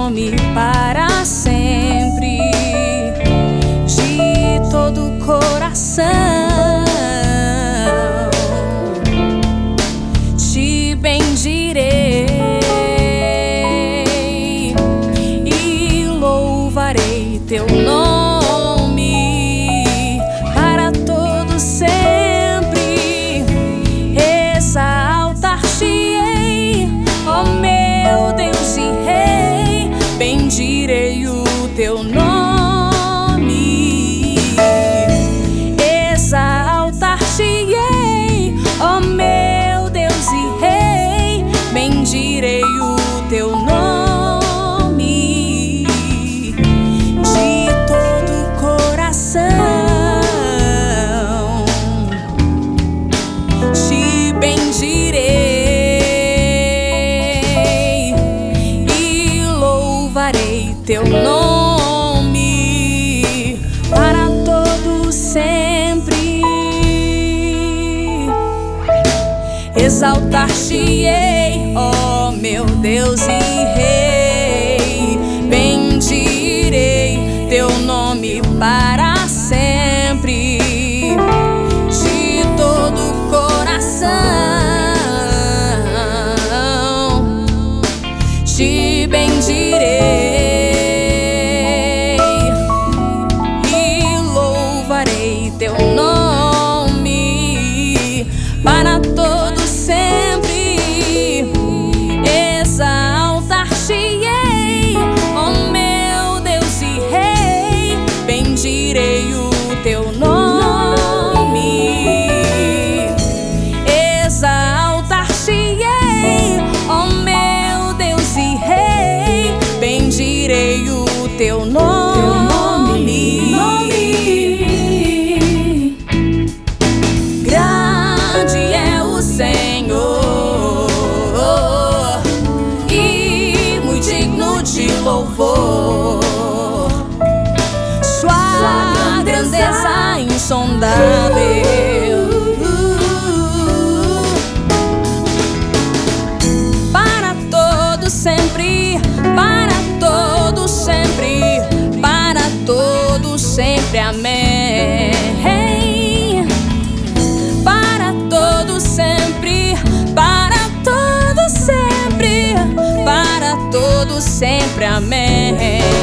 nome para sempre, de todo o coração. Te bendirei e louvarei teu nome para todo sempre. Exaltar-te-ei, ó meu Deus e Rei, bendirei o teu nome. Exaltar-te-ei, ó meu Deus e Rei, bendirei o teu nome de todo o coração. Te bendirei e louvarei teu nome para todo sempre. Exaltar-te-ei, ó meu Deus e Rei, bendirei teu nome para sempre, de todo o coração. Te bendirei e louvarei teu nome para todo sempre. Exaltar-te-ei, ó meu Deus e Rei, bendirei o teu nome. Exaltar-te-ei, ó meu Deus e Rei, bendirei o teu nome. Grande é o Senhor e muito digno de louvor. Sua grandeza insondável, para todo sempre, para todo sempre, para todo sempre, amém. Para todo sempre, para todo sempre, para todo sempre, amém.